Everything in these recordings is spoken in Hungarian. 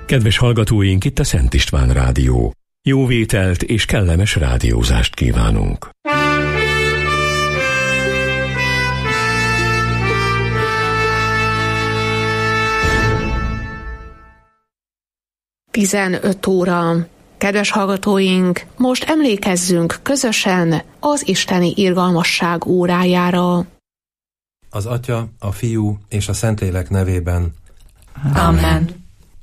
Kedves hallgatóink, itt a Szent István Rádió. Jó vételt és kellemes rádiózást kívánunk. Tizenöt óra. Kedves hallgatóink, most emlékezzünk közösen az isteni irgalmasság órájára. Az Atya, a Fiú és a Szentlélek nevében. Amen.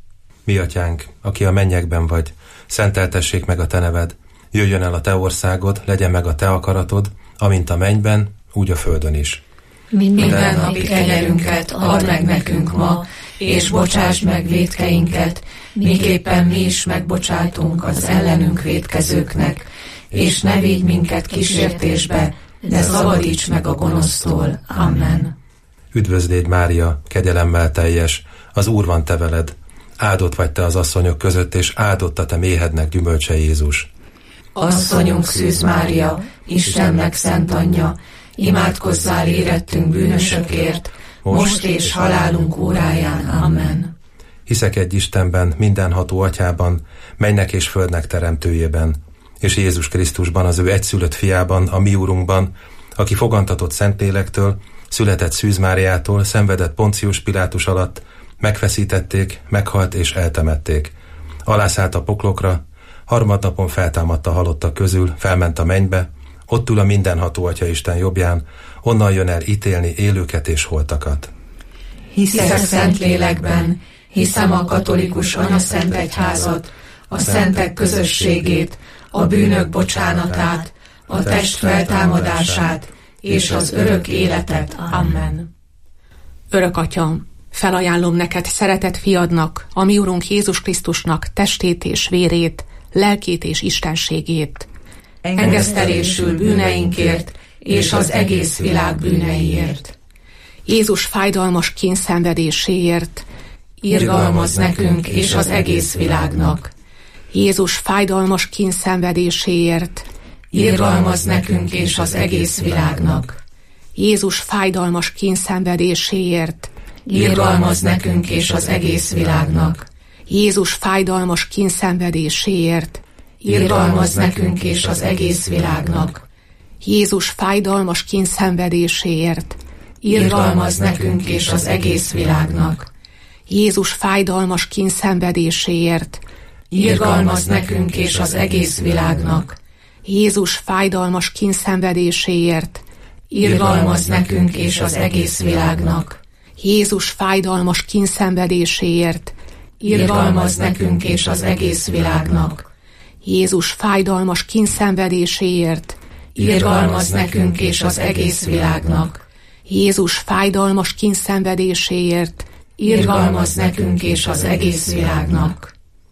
Mi Atyánk, aki a mennyekben vagy, szenteltessék meg a Te neved. Jöjjön el a Te országod, legyen meg a Te akaratod, amint a mennyben, úgy a földön is. Minden napi kenyerünket add meg nekünk ma, és bocsásd meg vétkeinket, miképpen mi is megbocsátunk az ellenünk vétkezőknek, és ne vigy minket kísértésbe, de szabadíts meg a gonosztól. Amen. Üdvözl légy, Mária, kegyelemmel teljes, az Úr van te veled. Áldott vagy te az asszonyok között, és áldott a te méhednek gyümölcse Jézus. Asszonyunk Szűz Mária, Istennek szent anyja, imádkozzál érettünk bűnösökért, most és halálunk óráján. Amen. Hiszek egy Istenben, mindenható Atyában, mennynek és földnek teremtőjében, és Jézus Krisztusban, az ő egyszülött fiában, a mi Úrunkban, aki fogantatott Szentlélektől, született Szűz Máriától, szenvedett Poncius Pilátus alatt, megfeszítették, meghalt és eltemették. Alászállt a poklokra, harmadnapon feltámadt a halottak közül, felment a mennybe, ott ül a mindenható Atya Isten jobbján, onnan jön el ítélni élőket és holtakat. Hiszek Szentlélekben, hiszem a katolikus anyaszent egyházat, a szentek közösségét, a bűnök bocsánatát, a test feltámadását és az örök életet. Amen. Örök Atyam, felajánlom neked szeretett fiadnak, a mi Urunk Jézus Krisztusnak testét és vérét, lelkét és istenségét. Engesztelésül bűneinkért és az egész világ bűneiért. Jézus fájdalmas kényszenvedéséért. Irgalmazz nekünk és az egész világnak. Jézus fájdalmas kényszenvedéséért. Irgalmazz nekünk és az egész világnak. Jézus fájdalmas kényszenvedéséért. Irgalmazz nekünk és az egész világnak. Jézus fájdalmas kényszenvedéséért. Irgalmazz nekünk és az egész világnak. Jézus fájdalmas kényszenvedéséért. Irgalmazz nekünk és az egész világnak. Jézus fájdalmas kényszenvedéséért. Irgalmazz nekünk és az egész világnak. Jézus fájdalmas kényszenvedéséért. Irgalmazz nekünk és az egész világnak. Jézus fájdalmas kényszenvedéséért. Irgalmazz nekünk és az egész világnak. Jézus fájdalmas kényszenvedéséért. Irgalmazz nekünk és az egész világnak. Jézus fájdalmas kényszenvedéséért. Irgalmazz nekünk és az egész világnak.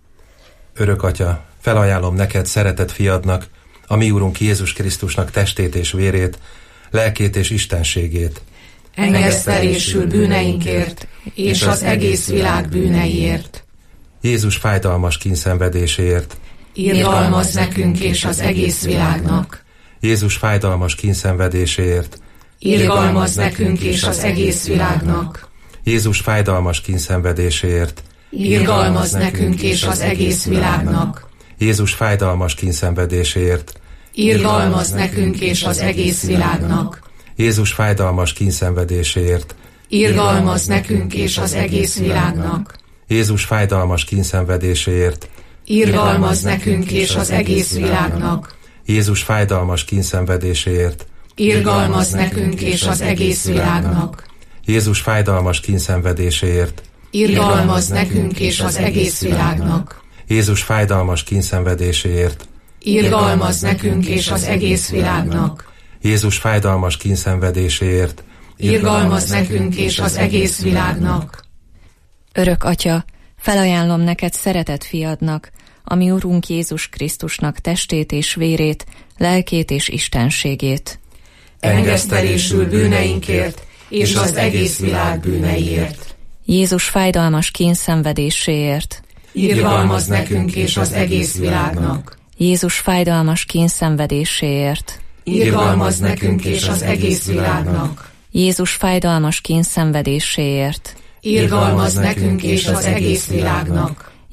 Örök Atya, felajánlom neked szeretett fiadnak, a mi Úrunk Jézus Krisztusnak testét és vérét, lelkét és istenségét. Engesztelésül bűneinkért és az egész világ bűneiért. Jézus fájdalmas kényszenvedéséért. Irgalmazz nekünk és az egész világnak. Jézus fájdalmas kényszenvedéséért. Irgalmazz nekünk és az egész világnak. Jézus fájdalmas kényszenvedéséért. Irgalmazz nekünk és az egész világnak. Jézus fájdalmas kényszenvedéséért. Irgalmazz nekünk és az egész világnak. Jézus fájdalmas kényszenvedéséért. Irgalmazz nekünk és az egész világnak. Jézus fájdalmas kényszenvedéséért. Irgalmazz nekünk és az egész világnak. Jézus fájdalmas kényszenvedéséért. Irgalmazz nekünk és az egész világnak. Jézus fájdalmas kényszenvedéséért. Irgalmazz nekünk és az egész világnak. Jézus fájdalmas kényszenvedéséért. Irgalmazz nekünk és az egész világnak. Jézus fájdalmas kényszenvedéséért. Irgalmazz nekünk és az egész világnak. Örök Atya, felajánlom neked szeretett fiadnak, a mi Urunk Jézus Krisztusnak testét és vérét, lelkét és istenségét. Engesztelésül bűneinkért és az egész világ bűneiért. Jézus fájdalmas kényszenvedéséért. Irgalmazz nekünk és az egész világnak. Jézus fájdalmas kényszenvedéséért. Irgalmazz nekünk és az egész világnak. Jézus fájdalmas kényszenvedéséért. Irgalmazz nekünk és az egész világnak.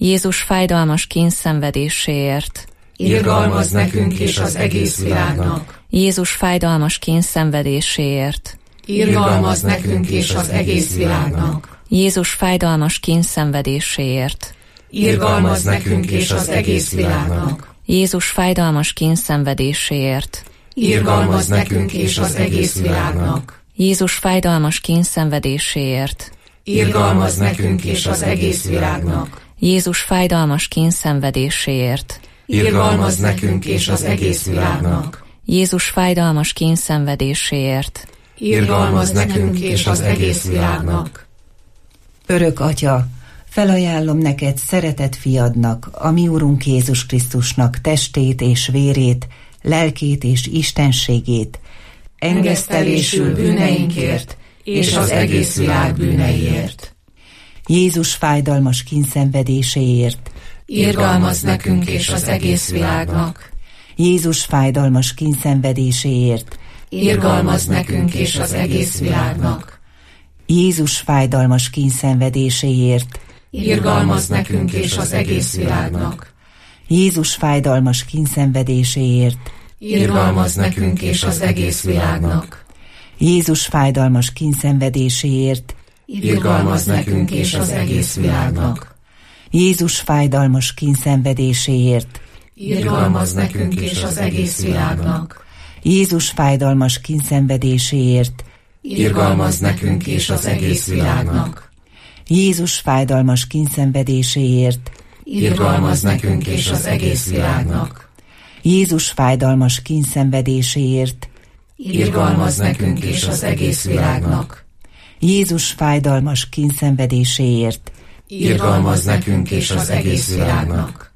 Jézus fájdalmas kínszenvedéséért. Irgalmazz nekünk és az egész világnak. Jézus fájdalmas kínszenvedéséért. Irgalmazz nekünk és az egész világnak. Jézus fájdalmas kínszenvedéséért. Irgalmazz nekünk és az egész világnak. Jézus fájdalmas kínszenvedéséért. Irgalmazz nekünk és az egész világnak. Jézus fájdalmas kínszenvedéséért. Irgalmazz nekünk és az egész világnak. Jézus fájdalmas kínszenvedéséért. Irgalmazz nekünk és az egész világnak. Jézus fájdalmas kínszenvedéséért. Irgalmazz nekünk és az egész világnak. Örök Atya, felajánlom neked szeretett fiadnak, a mi Urunk Jézus Krisztusnak testét és vérét, lelkét és istenségét, engesztelésül bűneinkért és az egész világ bűneiért. Jézus fájdalmas kínszenvedéséért. Irgalmazz nekünk és az egész világnak. Jézus fájdalmas kínszenvedéséért. Irgalmazz nekünk és az egész világnak. Jézus fájdalmas kínszenvedéséért. Irgalmazz nekünk és az egész világnak. Jézus fájdalmas kínszenvedéséért. Irgalmazz nekünk és az egész világnak. Jézus fájdalmas kínszenvedéséért. Irgalmazz nekünk és az egész világnak. Jézus fájdalmas kínszenvedéséért. Irgalmazz nekünk és az egész világnak. Jézus fájdalmas kínszenvedéséért. Irgalmazz nekünk és az egész világnak. Jézus fájdalmas kínszenvedéséért. Irgalmazz nekünk és az egész világnak. Jézus fájdalmas kínszenvedéséért. Irgalmazz nekünk és az egész világnak. Jézus fájdalmas kínszenvedéséért. Irgalmazz nekünk és az egész világnak.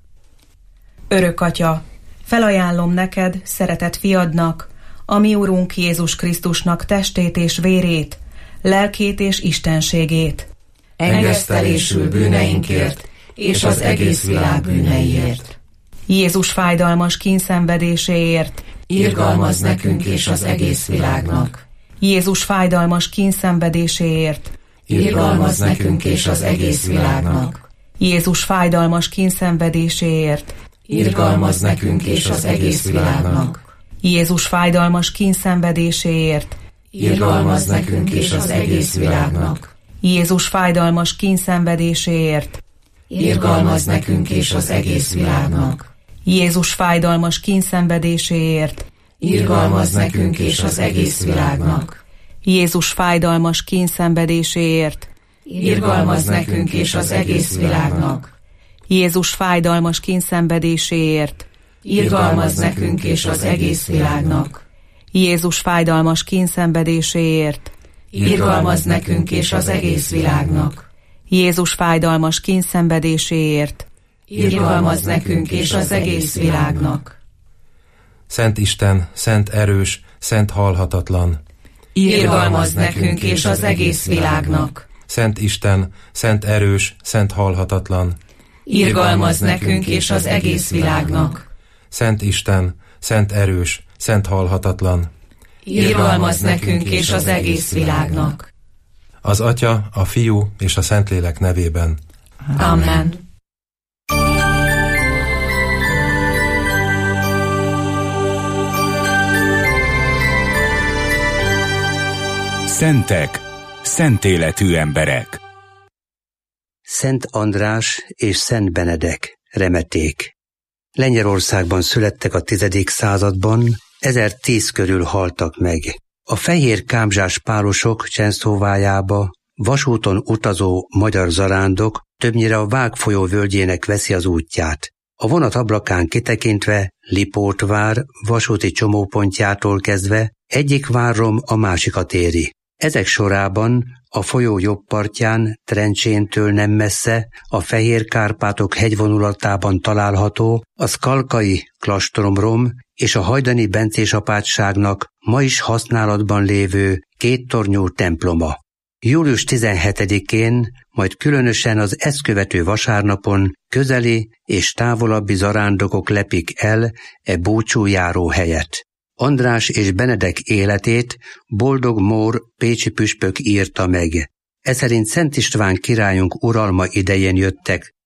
Örök Atya, felajánlom neked, szeretett fiadnak, a mi Urunk Jézus Krisztusnak testét és vérét, lelkét és istenségét, engesztelésül bűneinkért és az egész világ bűneiért. Jézus fájdalmas kínszenvedéséért. Irgalmazz nekünk és az egész világnak. Jézus fájdalmas kínszenvedéséért. Irgalmazz nekünk és az egész világnak. Jézus fájdalmas kínszenvedéséért. Irgalmazz nekünk és az egész világnak. Jézus fájdalmas kínszenvedéséért. Irgalmazz nekünk és az egész világnak. Jézus fájdalmas kínszenvedéséért. Irgalmazz nekünk és az egész világnak. Jézus fájdalmas kínszenvedéséért. Irgalmazz nekünk és az egész világnak. Jézus fájdalmas kínszenvedéséért. Irgalmazz nekünk és az egész világnak. Jézus fájdalmas kínszenvedéséért. Irgalmazz nekünk és az egész világnak. Jézus fájdalmas kínszenvedéséért. Irgalmazz nekünk és az egész világnak. Jézus fájdalmas kínszenvedéséért. Irgalmazz nekünk és az egész világnak. Szent Isten, szent erős, szent halhatatlan. Irgalmazz nekünk és az egész világnak. Szent Isten, szent erős, szent halhatatlan. Irgalmazz nekünk és az egész világnak. Szent Isten, szent erős, szent halhatatlan. Irgalmazz nekünk és az egész világnak. Az Atya, a Fiú és a Szentlélek nevében. Amen. Szentek, szent életű emberek. Szent András és Szent Benedek, remeték. Lengyelországban születtek a 10. században, 1010 körül haltak meg. A fehér kámzsás pálosok Csenszóvájába vasúton utazó magyar zarándok többnyire a Vág folyó völgyének veszi az útját. A vonat ablakán kitekintve Lipótvár vasúti csomópontjától kezdve egyik várrom a másikat éri. Ezek sorában a folyó jobb partján, Trencséntől nem messze, a Fehér-Kárpátok hegyvonulatában található a szkalkai klastromrom és a hajdani bencés apátságnak ma is használatban lévő kéttornyú temploma. Július 17-én, majd különösen az ezt követő vasárnapon közeli és távolabbi zarándokok lepik el e búcsújáró helyet. András és Benedek életét Boldog Mór pécsi püspök írta meg. Eszerint Szent István királyunk uralma idején jöttek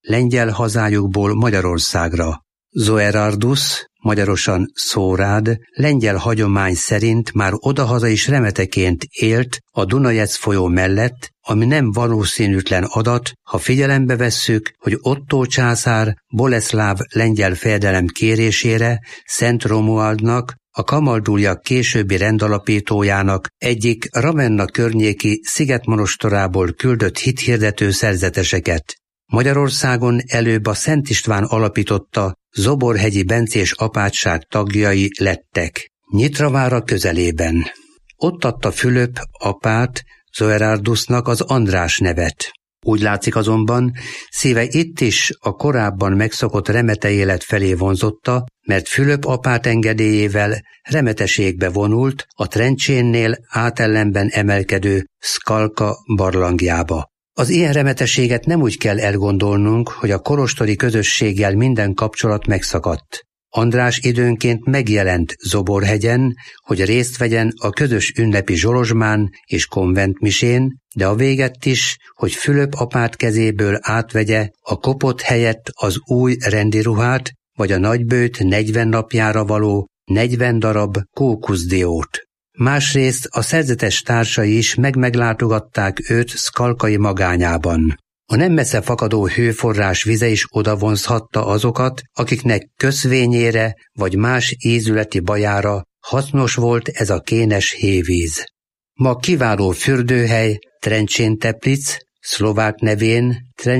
lengyel hazájukból Magyarországra. Zoerardus, magyarosan Szórád, lengyel hagyomány szerint már odahaza is remeteként élt a Dunajec folyó mellett, ami nem valószínűtlen adat, ha figyelembe vesszük, hogy Ottó császár Boleszláv lengyel fejedelem kérésére Szent Romualdnak, a kamalduliak későbbi rendalapítójának egyik Ravenna környéki szigetmonostorából küldött hithirdető szerzeteseket. Magyarországon előbb a Szent István alapította Zoborhegyi bencés apátság tagjai lettek, Nyitravára közelében. Ott adta Fülöp apát Zoerardusnak az András nevet. Úgy látszik azonban, szíve itt is a korábban megszokott remete élet felé vonzotta, mert Fülöp apát engedélyével remeteségbe vonult a Trencsénnél átellenben emelkedő Skalka barlangjába. Az ilyen remetességet nem úgy kell elgondolnunk, hogy a kolostori közösséggel minden kapcsolat megszakadt. András időnként megjelent Zoborhegyen, hogy részt vegyen a közös ünnepi zsolozsmán és konventmisén, de a véget is, hogy Fülöp apát kezéből átvegye a kopott helyett az új rendi ruhát, vagy a nagybőjt 40 napjára való 40 darab kókuszdiót. Másrészt a szerzetes társai is meglátogatták őt Skalkai magányában. A nem messze fakadó hőforrás vize is odavonzhatta azokat, akiknek köszvényére vagy más ízületi bajára hasznos volt ez a kénes hévíz. Ma kiváló fürdőhely Trencsén-Teplic, szlovák nevén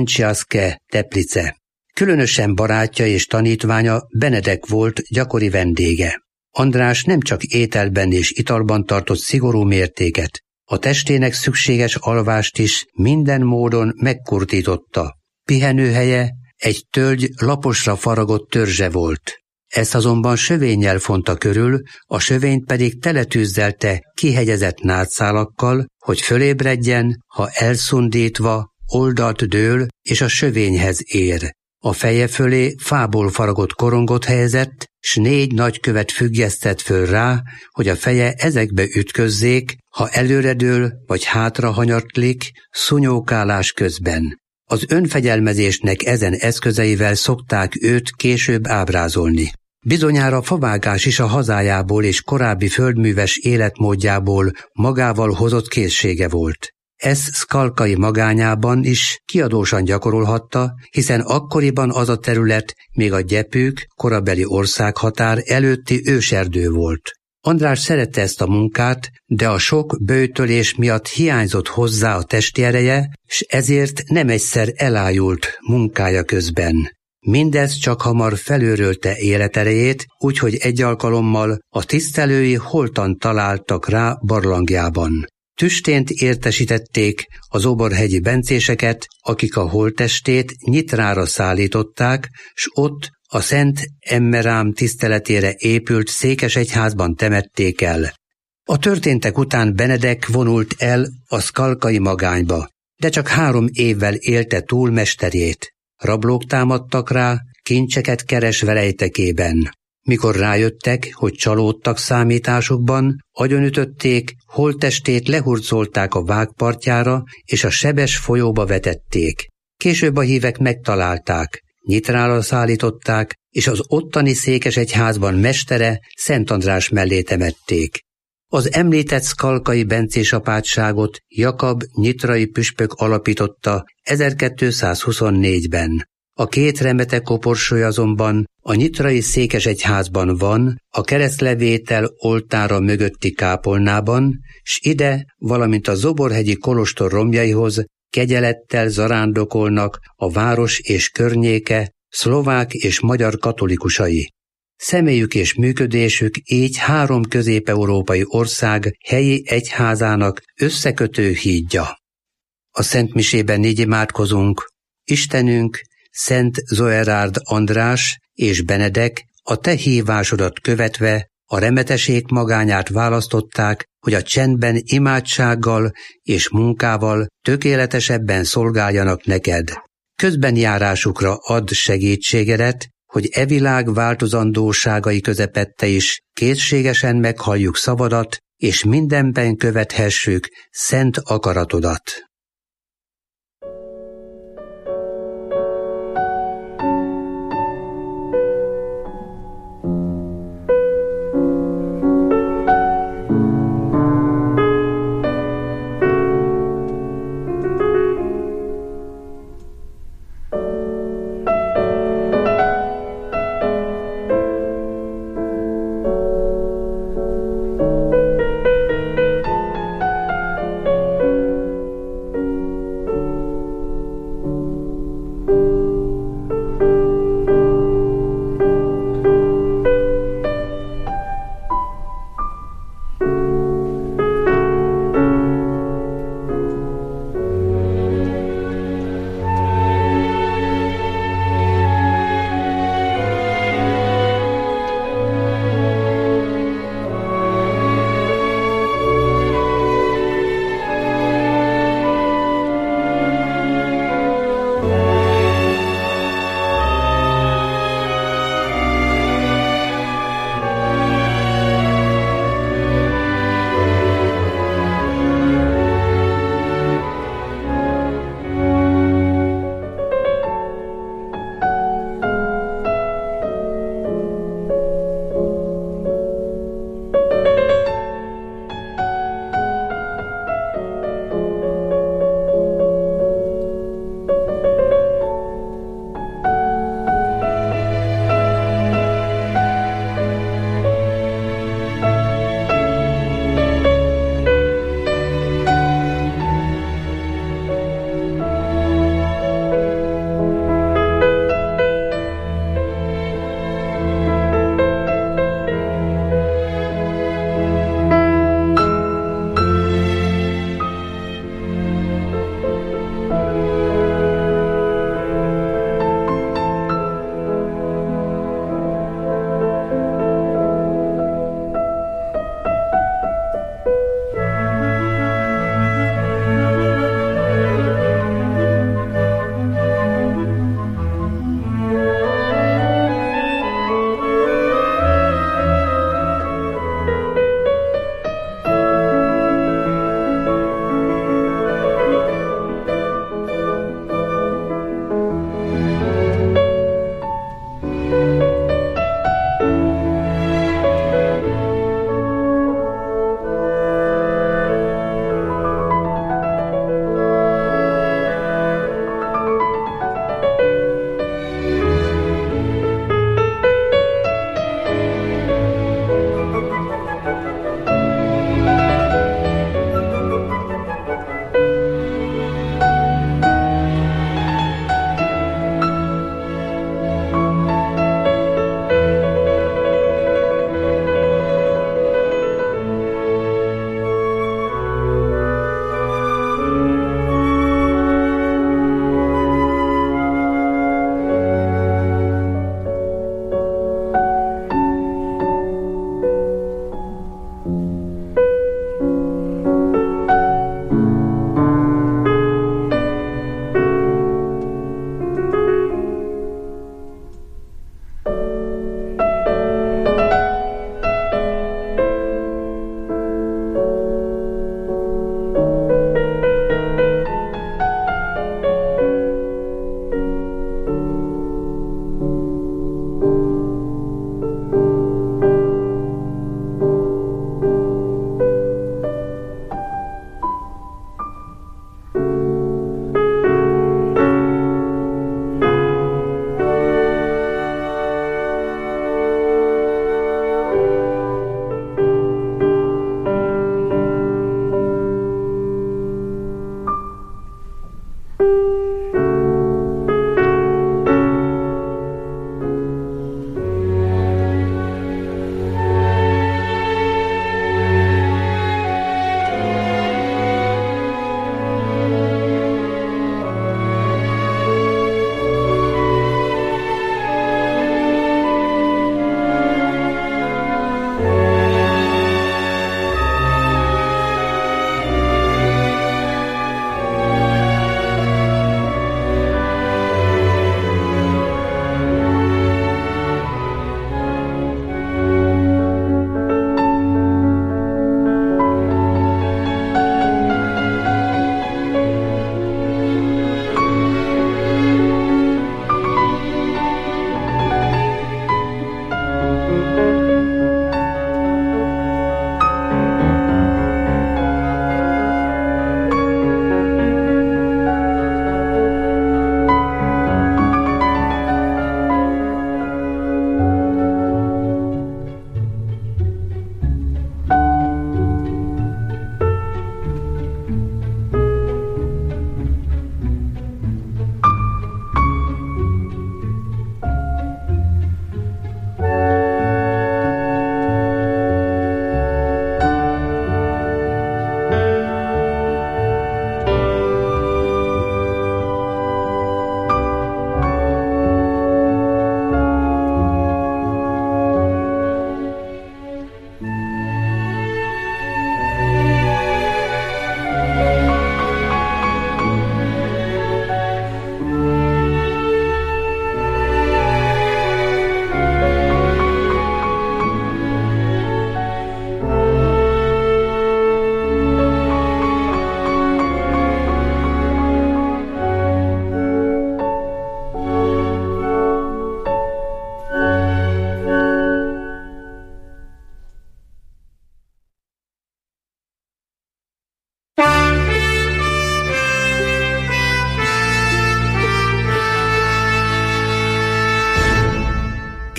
Trenciaske-Teplice. Különösen barátja és tanítványa Benedek volt gyakori vendége. András nem csak ételben és italban tartott szigorú mértéket, a testének szükséges alvást is minden módon megkurtította. Pihenőhelye egy tölgy laposra faragott törzse volt. Ezt azonban sövénnyel fonta körül, a sövényt pedig teletűzdelte kihegyezett nátszálakkal, hogy fölébredjen, ha elszundítva oldalt dől és a sövényhez ér. A feje fölé fából faragott korongot helyezett, s 4 nagykövet függesztett föl rá, hogy a feje ezekbe ütközzék, ha előredől vagy hátra hanyatlik, szunyókálás közben. Az önfegyelmezésnek ezen eszközeivel szokták őt később ábrázolni. Bizonyára favágás is a hazájából és korábbi földműves életmódjából magával hozott készsége volt. Ez Skalkai magányában is kiadósan gyakorolhatta, hiszen akkoriban az a terület még a gyepük, korabeli országhatár előtti őserdő volt. András szerette ezt a munkát, de a sok böjtölés miatt hiányzott hozzá a testi ereje, s ezért nem egyszer elájult munkája közben. Mindez csak hamar felőrölte életerejét, úgyhogy egy alkalommal a tisztelői holtan találtak rá barlangjában. Tüstént értesítették az zoborhegyi bencéseket, akik a holttestét Nyitrára szállították, s ott a Szent Emmerám tiszteletére épült székesegyházban temették el. A történtek után Benedek vonult el a Skalkai magányba, de csak 3 évvel élte túl mesterét. Rablók támadtak rá, kincseket keresve rejtekében. Mikor rájöttek, hogy csalódtak számításukban, agyonütötték, holttestét lehurcolták a vágpartjára, és a sebes folyóba vetették. Később a hívek megtalálták, Nyitrára szállították, és az ottani székesegyházban mestere Szent András mellé temették. Az említett Skalkai bencés apátságot Jakab nyitrai püspök alapította 1224-ben. A 2 remete koporsója azonban a nyitrai székesegyházban van, a keresztlevétel oltára mögötti kápolnában, s ide, valamint a zoborhegyi kolostor romjaihoz kegyelettel zarándokolnak a város és környéke, szlovák és magyar katolikusai. Személyük és működésük így 3 közép-európai ország helyi egyházának összekötő hídja. A szentmisében így imádkozunk: Istenünk, Szent Zoerárd András és Benedek, a te hívásodat követve a remeteség magányát választották, hogy a csendben imádsággal és munkával tökéletesebben szolgáljanak neked. Közbenjárásukra add segítségedet, hogy e világ változandóságai közepette is készségesen meghalljuk szavadat, és mindenben követhessük szent akaratodat.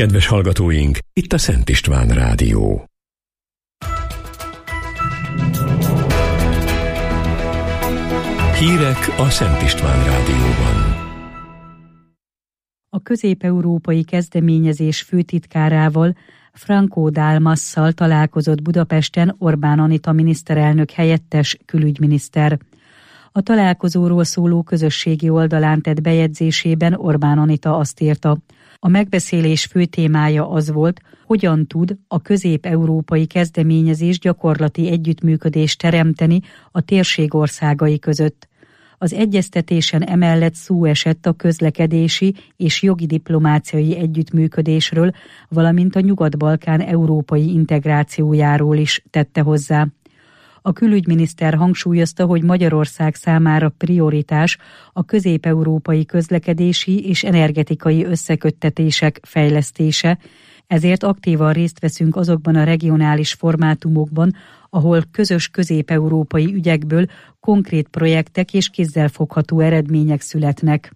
Kedves hallgatóink, itt a Szent István Rádió. Hírek a Szent István Rádióban. A közép-európai kezdeményezés főtitkárával, Franco Dálmasszal találkozott Budapesten Orbán Anita miniszterelnök helyettes külügyminiszter. A találkozóról szóló közösségi oldalán tett bejegyzésében Orbán Anita azt írta: a megbeszélés fő témája az volt, hogyan tud a közép-európai kezdeményezés gyakorlati együttműködést teremteni a térség országai között. Az egyeztetésen emellett szó esett a közlekedési és jogi diplomáciai együttműködésről, valamint a Nyugat-Balkán európai integrációjáról is, tette hozzá. A külügyminiszter hangsúlyozta, hogy Magyarország számára prioritás a közép-európai közlekedési és energetikai összeköttetések fejlesztése, ezért aktívan részt veszünk azokban a regionális formátumokban, ahol közös közép-európai ügyekből konkrét projektek és kézzelfogható eredmények születnek.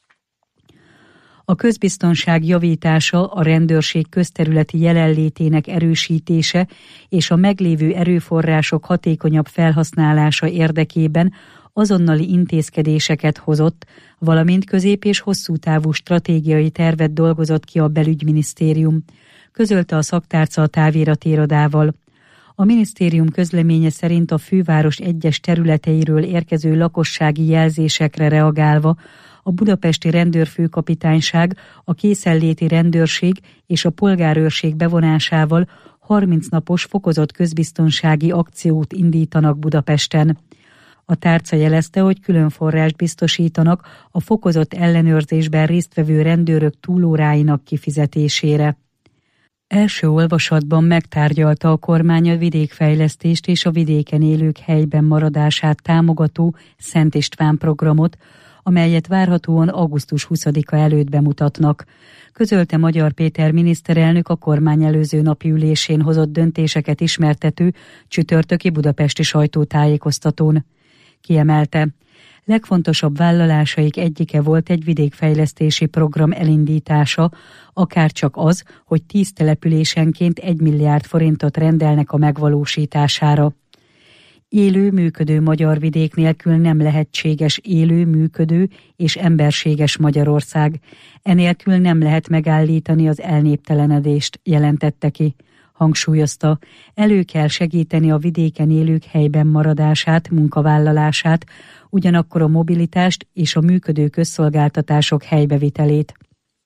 A közbiztonság javítása, a rendőrség közterületi jelenlétének erősítése és a meglévő erőforrások hatékonyabb felhasználása érdekében azonnali intézkedéseket hozott, valamint közép- és hosszú távú stratégiai tervet dolgozott ki a belügyminisztérium, közölte a szaktárca a táviratirodával. A minisztérium közleménye szerint a főváros egyes területeiről érkező lakossági jelzésekre reagálva a budapesti rendőrfőkapitányság, a készenléti rendőrség és a polgárőrség bevonásával 30 napos fokozott közbiztonsági akciót indítanak Budapesten. A tárca jelezte, hogy külön forrást biztosítanak a fokozott ellenőrzésben résztvevő rendőrök túlóráinak kifizetésére. Első olvasatban megtárgyalta a kormány a vidékfejlesztést és a vidéken élők helyben maradását támogató Szent István programot, amelyet várhatóan augusztus 20-a előtt bemutatnak. Közölte Magyar Péter miniszterelnök a kormány előző napi ülésén hozott döntéseket ismertető csütörtöki budapesti sajtótájékoztatón. Kiemelte, legfontosabb vállalásaik egyike volt egy vidékfejlesztési program elindítása, akárcsak az, hogy 10 településenként 1 milliárd forintot rendelnek a megvalósítására. Élő, működő magyar vidék nélkül nem lehetséges élő, működő és emberséges Magyarország. Enélkül nem lehet megállítani az elnéptelenedést, jelentette ki. Hangsúlyozta, elő kell segíteni a vidéken élők helyben maradását, munkavállalását, ugyanakkor a mobilitást és a működő közszolgáltatások helybevitelét.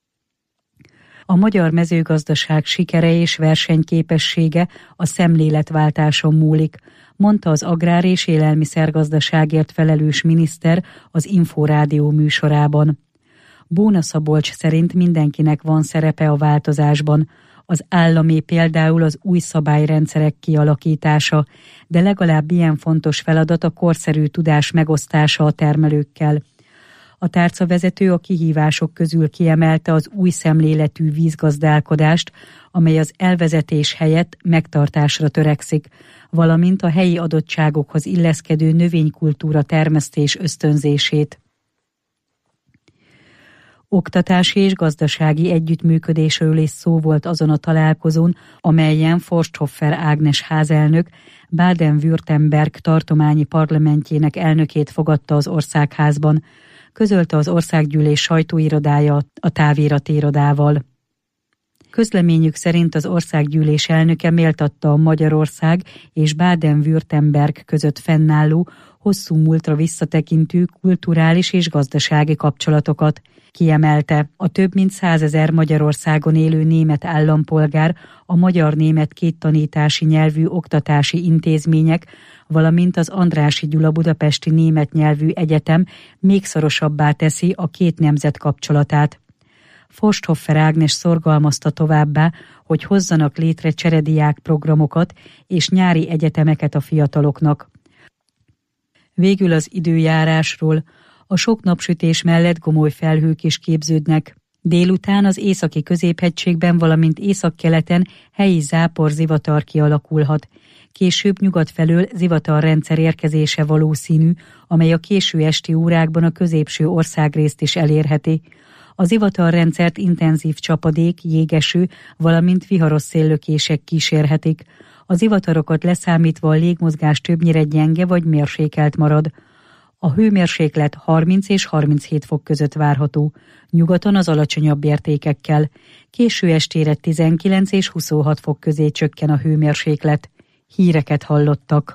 A magyar mezőgazdaság sikere és versenyképessége a szemléletváltáson múlik, mondta az Agrár- és Élelmiszergazdaságért felelős miniszter az Inforádió műsorában. Bóna Szabolcs szerint mindenkinek van szerepe a változásban, az állami például az új szabályrendszerek kialakítása, de legalább ilyen fontos feladat a korszerű tudás megosztása a termelőkkel. A tárcavezető a kihívások közül kiemelte az új szemléletű vízgazdálkodást, amely az elvezetés helyett megtartásra törekszik, valamint a helyi adottságokhoz illeszkedő növénykultúra termesztés ösztönzését. Oktatási és gazdasági együttműködésről is szó volt azon a találkozón, amelyen Forsthoffer Ágnes házelnök Baden-Württemberg tartományi parlamentjének elnökét fogadta az Országházban, közölte az Országgyűlés sajtóirodája a táviratirodával. Közleményük szerint az Országgyűlés elnöke méltatta a Magyarország és Baden-Württemberg között fennálló, hosszú múltra visszatekintő kulturális és gazdasági kapcsolatokat. Kiemelte, a több mint 100 000 Magyarországon élő német állampolgár, a magyar-német kéttanítási nyelvű oktatási intézmények, valamint az Andrássy Gyula Budapesti Német Nyelvű Egyetem még szorosabbá teszi a két nemzet kapcsolatát. Forsthoffer Ágnes szorgalmazta továbbá, hogy hozzanak létre cserediák programokat és nyári egyetemeket a fiataloknak. Végül az időjárásról. A sok napsütés mellett gomoly felhők is képződnek. Délután az északi középhegységben, valamint északkeleten helyi zápor-zivatar kialakulhat. Később nyugat felől zivatarrendszer érkezése valószínű, amely a késő esti órákban a középső országrészt is elérheti. Az ivatarrendszert intenzív csapadék, jégeső, valamint viharos széllökések kísérhetik. Az ivatarokat leszámítva a légmozgás többnyire gyenge vagy mérsékelt marad. A hőmérséklet 30 és 37 fok között várható, nyugaton az alacsonyabb értékekkel. Késő estére 19 és 26 fok közé csökken a hőmérséklet. Híreket hallottak.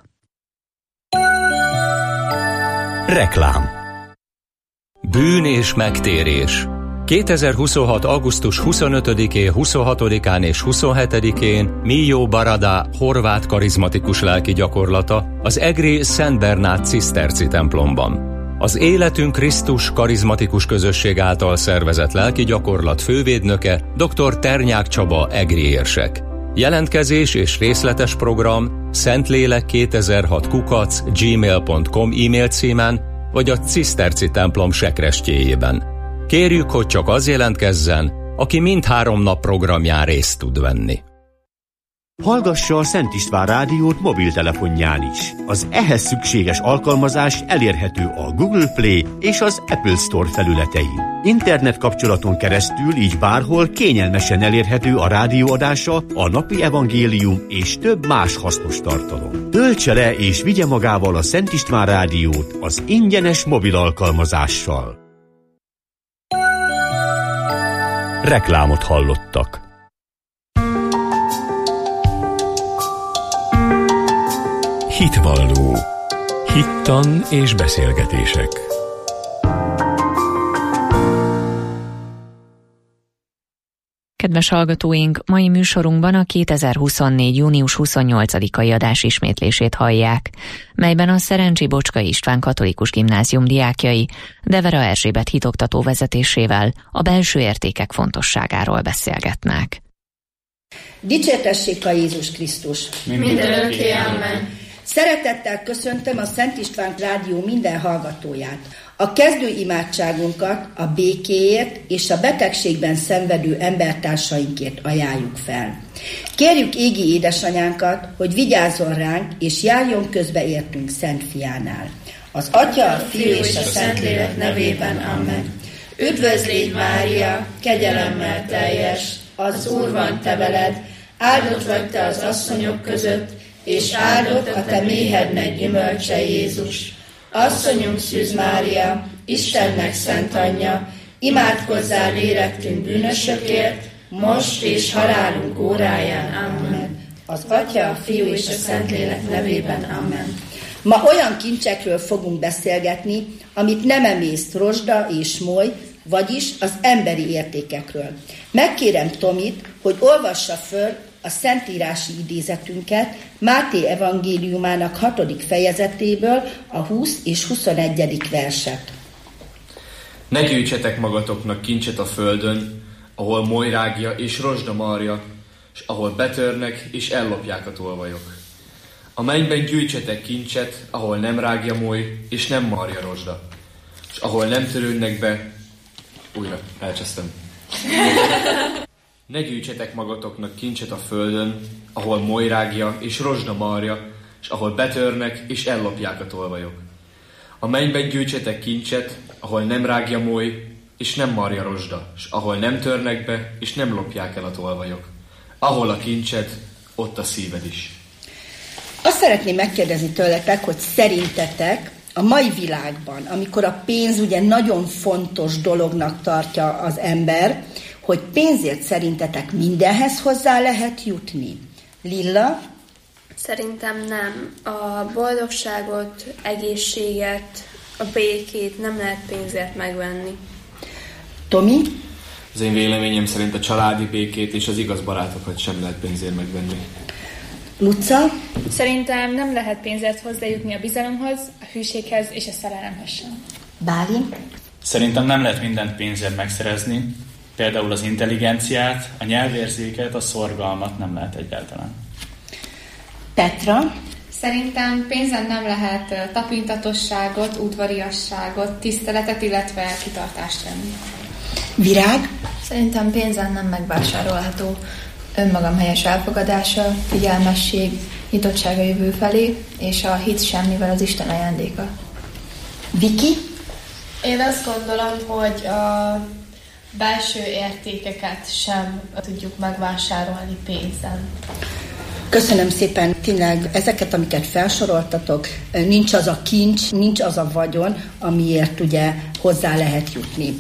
Reklám. Bűn és megtérés. 2026. augusztus 25-én, 26-án és 27-én Mijó Barada horvát karizmatikus lelki gyakorlata az egri Szent Bernát ciszterci templomban. Az Életünk Krisztus karizmatikus közösség által szervezett lelki gyakorlat fővédnöke dr. Ternyák Csaba egri érsek. Jelentkezés és részletes program szentlélek2006@gmail.com e-mail címen vagy a ciszterci templom sekrestjéjében. Kérjük, hogy csak az jelentkezzen, aki mindhárom nap programján részt tud venni. Hallgassa a Szent István rádiót mobiltelefonján is. Az ehhez szükséges alkalmazás elérhető a Google Play és az Apple Store felületein. Internet kapcsolaton keresztül így bárhol kényelmesen elérhető a rádióadása, a napi evangélium és több más hasznos tartalom. Töltse le és vigye magával a Szent István rádiót az ingyenes mobil alkalmazással. Reklámot hallottak. Hitvalló. Hittan és beszélgetések. Kedves hallgatóink, mai műsorunkban a 2024. június 28-ai adás ismétlését hallják, melyben a Szerencsi Bocskai István Katolikus Gimnázium diákjai Devera Erzsébet hitoktató vezetésével a belső értékek fontosságáról beszélgetnek. Dicsértessék a Jézus Krisztus! Mindenörökké, amen! Szeretettel köszöntöm a Szent István Rádió minden hallgatóját. A kezdő imádságunkat a békéért és a betegségben szenvedő embertársainkért ajánljuk fel. Kérjük égi édesanyánkat, hogy vigyázzon ránk és járjon közbe értünk Szent Fiánál. Az Atya, a Fiú és a Szentlélek nevében, amen. Üdvözl légy, Mária, kegyelemmel teljes, az Úr van te veled, áldott vagy te az asszonyok között, és áldott a te méhednek gyümölcse Jézus. Asszonyunk Szűz Mária, Istennek szent anyja, imádkozzál érettünk bűnösökért, most és halálunk óráján. Amen. Az Atya, a Fiú és a Szentlélek nevében, amen. Ma olyan kincsekről fogunk beszélgetni, amit nem emészt rozsda és moly, vagyis az emberi értékekről. Megkérem Tomit, hogy olvassa föl a szentírási idézetünket Máté evangéliumának 6. fejezetéből a 20 és 21. verset. Ne gyűjtsetek magatoknak kincset a földön, ahol moly rágja és rozsda marja, és ahol betörnek és ellopják a tolvajok. A mennyben gyűjtsetek kincset, ahol nem rágja moly és nem marja rozsda, és ahol nem törődnek be... Újra, elcsesztem. Ne gyűjtsetek magatoknak kincset a földön, ahol moly rágja és rozsda marja, és ahol betörnek és ellopják a tolvajok. A mennyben gyűjtsetek kincset, ahol nem rágja moly és nem marja rozsda, és ahol nem törnek be és nem lopják el a tolvajok. Ahol a kincsed, ott a szíved is. Azt szeretném megkérdezni tőletek, hogy szerintetek a mai világban, amikor a pénz ugye nagyon fontos dolognak tartja az ember, hogy pénzért szerintetek mindenhez hozzá lehet jutni? Lilla? Szerintem nem. A boldogságot, egészséget, a békét nem lehet pénzért megvenni. Tomi? Az én véleményem szerint a családi békét és az igaz barátokat sem lehet pénzért megvenni. Luca? Szerintem nem lehet pénzért hozzájutni a bizalomhoz, a hűséghez és a szerelemhez sem. Bálint? Szerintem nem lehet mindent pénzért megszerezni, például az intelligenciát, a nyelvérzéket, a szorgalmat nem lehet egyáltalán. Petra? Szerintem pénzen nem lehet tapintatosságot, udvariasságot, tiszteletet, illetve kitartást venni. Virág? Szerintem pénzen nem megvásárolható önmagam helyes elfogadása, figyelmesség, nyitottsága jövő felé, és a hit sem, mivel az Isten ajándéka. Viki? Én azt gondolom, hogy a belső értékeket sem tudjuk megvásárolni pénzen. Köszönöm szépen, tényleg ezeket, amiket felsoroltatok, nincs az a kincs, nincs az a vagyon, amiért ugye hozzá lehet jutni.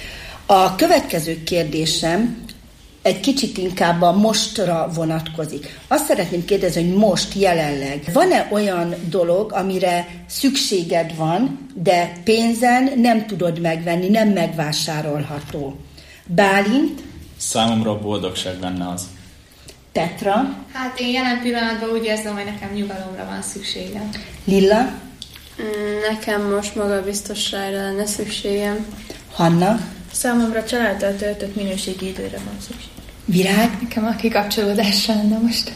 A következő kérdésem egy kicsit inkább a mostra vonatkozik. Azt szeretném kérdezni, hogy most jelenleg van-e olyan dolog, amire szükséged van, de pénzen nem tudod megvenni, nem megvásárolható? Bálint? Számomra a boldogság benne az. Petra? Hát én jelen pillanatban úgy érzem, hogy nekem nyugalomra van szükségem. Lilla? Nekem most magabiztosságra lenne szükségem. Hanna? Számomra családdal töltött minőségi időre van szükség. Virág? Nekem a kikapcsolódásra lenne most.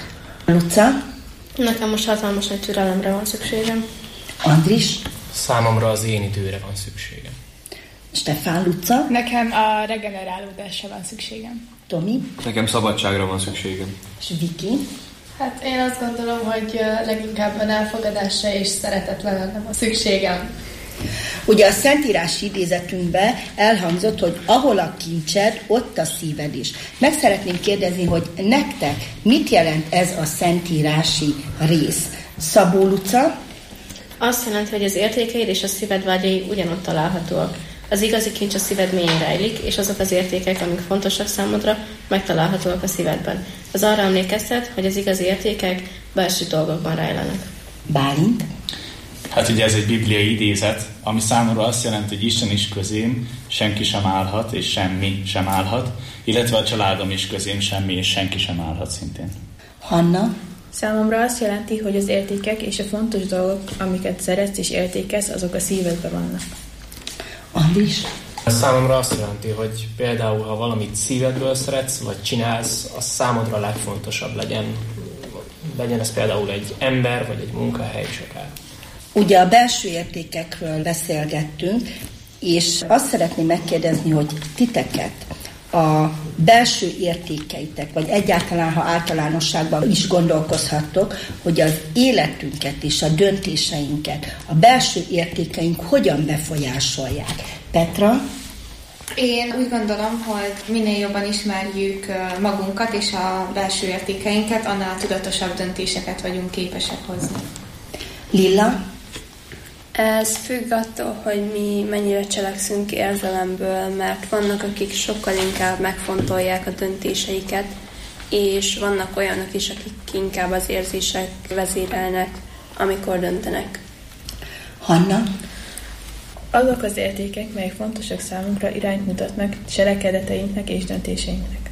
Luca? Nekem most hatalmas nagy türelemre van szükségem. Andris? Számomra az én időre van szükségem. Stefán, Luca? Nekem a regenerálódásra van szükségem. Tomi? Nekem szabadságra van szükségem. És Viki? Hát én azt gondolom, hogy leginkább a elfogadásra és szeretetre lenne a szükségem. Ugye a Szentírási idézetünkben elhangzott, hogy ahol a kincsed, ott a szíved is. Meg szeretném kérdezni, hogy nektek mit jelent ez a szentírási rész? Szabó Luca? Azt jelenti, hogy az értékeid és a szíved vágyai ugyanott találhatóak. Az igazi kincs a szíved mélyén rejlik, és azok az értékek, amik fontosak számodra, megtalálhatóak a szívedben. Az arra emlékeztet, hogy az igazi értékek belső dolgokban rejlenek. Bálint? Hát ugye ez egy bibliai idézet, ami számomra azt jelenti, hogy Isten is közém, senki sem állhat, és semmi sem állhat, illetve a családom is közém, semmi és senki sem állhat szintén. Hanna? Számomra azt jelenti, hogy az értékek és a fontos dolgok, amiket szeretsz és értékez, azok a szívedben vannak. Andris? Számomra azt jelenti, hogy például, ha valamit szívedből szeretsz, vagy csinálsz, az számodra a legfontosabb legyen ez például egy ember, vagy egy munkahely is akár. Ugye a belső értékekről beszélgettünk, és azt szeretném megkérdezni, hogy titeket a belső értékeitek, vagy egyáltalán, ha általánosságban is gondolkozhattok, hogy az életünket és a döntéseinket, a belső értékeink hogyan befolyásolják. Petra? Én úgy gondolom, hogy minél jobban ismerjük magunkat és a belső értékeinket, annál tudatosabb döntéseket vagyunk képesek hozni. Lilla? Ez függ attól, hogy mi mennyire cselekszünk érzelemből, mert vannak, akik sokkal inkább megfontolják a döntéseiket, és vannak olyanok is, akik inkább az érzések vezérelnek, amikor döntenek. Hanna? Azok az értékek, melyek fontosak számunkra, irányt mutatnak cselekedeteinknek és döntéseinknek.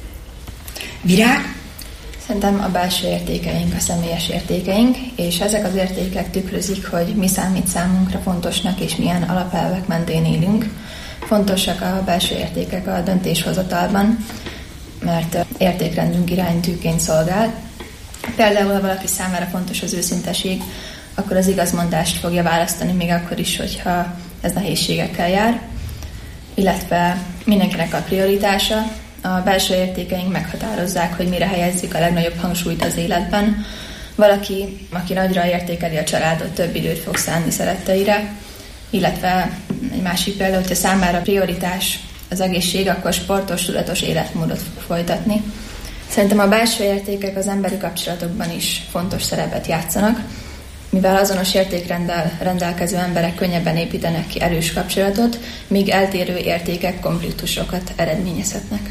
Virág? Szerintem a belső értékeink, a személyes értékeink, és ezek az értékek tükrözik, hogy mi számít számunkra fontosnak, és milyen alapelvek mentén élünk. Fontosak a belső értékek a döntéshozatalban, mert értékrendünk iránytűként szolgál. Például, ha valaki számára fontos az őszinteség, akkor az igazmondást fogja választani, még akkor is, hogyha ez nehézségekkel jár. Illetve mindenkinek a prioritása. A belső értékeink meghatározzák, hogy mire helyezzük a legnagyobb hangsúlyt az életben. Valaki, aki nagyra értékeli a családot, több időt fog szánni szeretteire, illetve egy másik példa, hogyha számára prioritás az egészség, akkor sportos, tudatos életmódot fog folytatni. Szerintem a belső értékek az emberi kapcsolatokban is fontos szerepet játszanak, mivel azonos értékrenddel rendelkező emberek könnyebben építenek ki erős kapcsolatot, míg eltérő értékek konfliktusokat eredményezhetnek.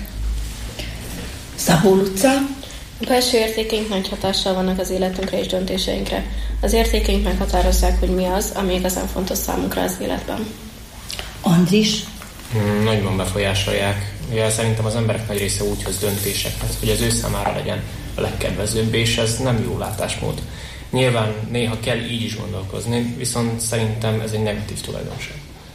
Szabó Luca? A belső értékeink nagy hatással vannak az életünkre és döntéseinkre. Az értékeink meghatározzák, hogy mi az, ami igazán fontos számunkra az életben. Andris? Nagyban befolyásolják. Ugye szerintem az emberek nagy része úgy hoz döntéseket, hogy az ő számára legyen a legkedvezőbb, és ez nem jó látásmód. Nyilván néha kell így is gondolkozni, viszont szerintem ez egy negatív tulajdonság.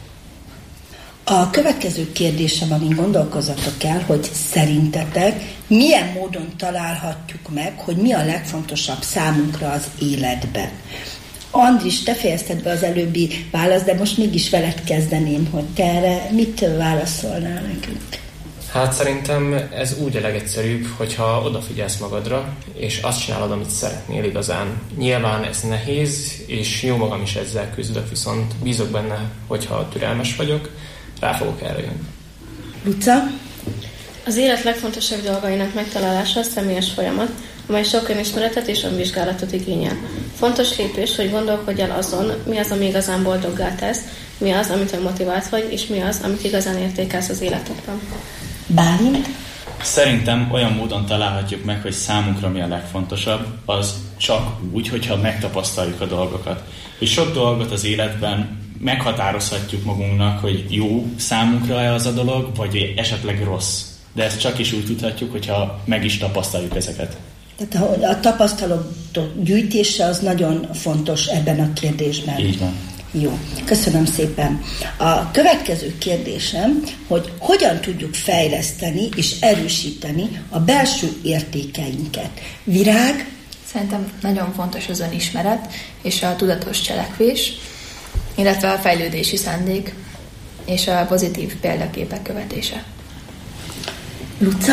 A következő kérdésem, amin gondolkozzatok el, hogy szerintetek milyen módon találhatjuk meg, hogy mi a legfontosabb számunkra az életben. Andris, te fejezted be az előbbi választ, de most mégis veled kezdeném, hogy te erre mit válaszolnál nekünk? Hát szerintem ez úgy a legegyszerűbb, hogyha odafigyelsz magadra, és azt csinálod, amit szeretnél igazán. Nyilván ez nehéz, és jó magam is ezzel küzdök, viszont bízok benne, hogyha türelmes vagyok, rá fogok erre jönni. Luca? Az élet legfontosabb dolgainak megtalálása a személyes folyamat, amely sok önismeretet és önvizsgálatot igényel. Fontos lépés, hogy gondolkodj el azon, mi az, ami igazán boldoggá tesz, mi az, amitől motivált vagy, és mi az, amit igazán értékelsz az életedben. Bálint? Szerintem olyan módon találhatjuk meg, hogy számunkra mi a legfontosabb, az csak úgy, hogyha megtapasztaljuk a dolgokat. És sok dolgot az életben meghatározhatjuk magunknak, hogy jó számunkra az a dolog, vagy esetleg rossz. De ezt csak is úgy tudhatjuk, hogyha meg is tapasztaljuk ezeket. Tehát a tapasztalatok gyűjtése az nagyon fontos ebben a kérdésben. Így van. Jó, köszönöm szépen. A következő kérdésem, hogy hogyan tudjuk fejleszteni és erősíteni a belső értékeinket. Virág? Szerintem nagyon fontos az önismeret és a tudatos cselekvés, illetve a fejlődési szándék és a pozitív példaképek követése. Luca?